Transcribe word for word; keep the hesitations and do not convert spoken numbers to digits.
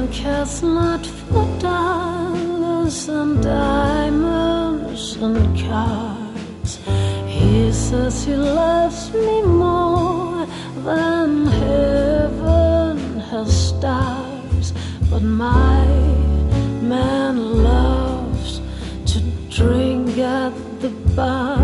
cares not for dollars and diamonds and cars. He says he loves me more than heaven has stars. But my man loves to drink at the bar